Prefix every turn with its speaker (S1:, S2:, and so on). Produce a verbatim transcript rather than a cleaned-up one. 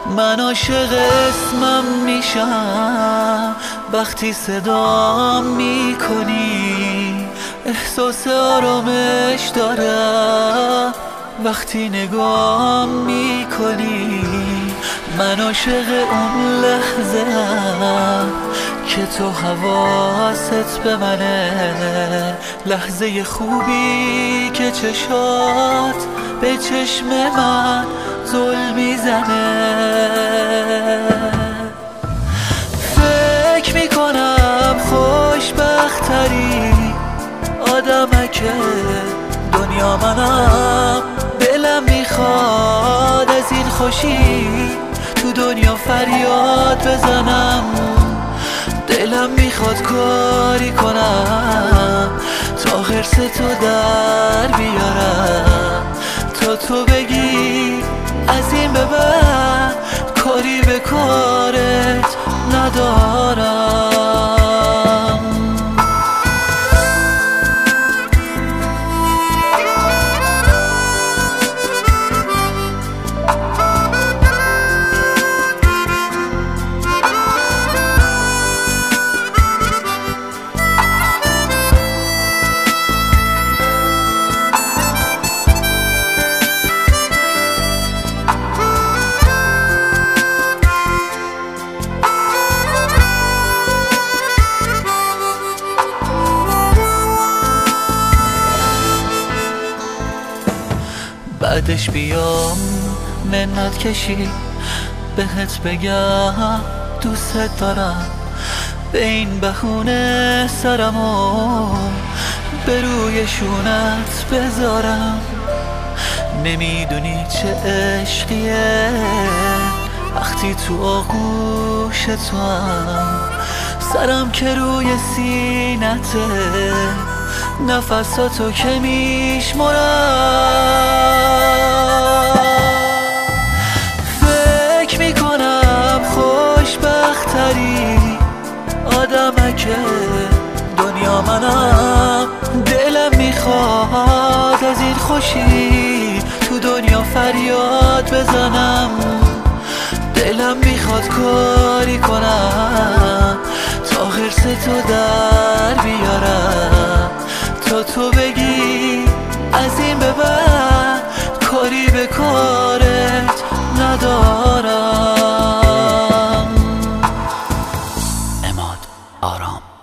S1: من عاشق اسمم میشم وقتی صدام میکنی، احساس آرامش دارم وقتی نگام میکنی. من عاشق اون لحظه ام که تو حواست به منه، لحظه خوبی که چشات به چشم من زل میزنه. فکر میکنم خوشبخت‌تری آدمکه دنیا منم، دلم میخواد از این خوشی تو دنیا فریاد بزنم. دلم میخواد کاری کنم تا حرص تو در بیارم، تا تو بگی از این به بعد کاری به کارت ندارم. بعدش بیام منت کشی بهت بگم دوست دارم، به این بهونه سرمو به روی شونت بذارم. نمیدونی چه عشقیه وقتی تو آغوش تو هم، سرم که روی سینته نفساتو که میشمرم. فکر میکنم خوشبخت‌تری آدمکه دنیا منم، دلم میخواد از این خوشی تو دنیا فریاد بزنم. دلم میخواد کاری کنم تا حرص تو در بیارم، تا تو بگی از این به بعد کاری به کارت ندارم.
S2: عماد آرام.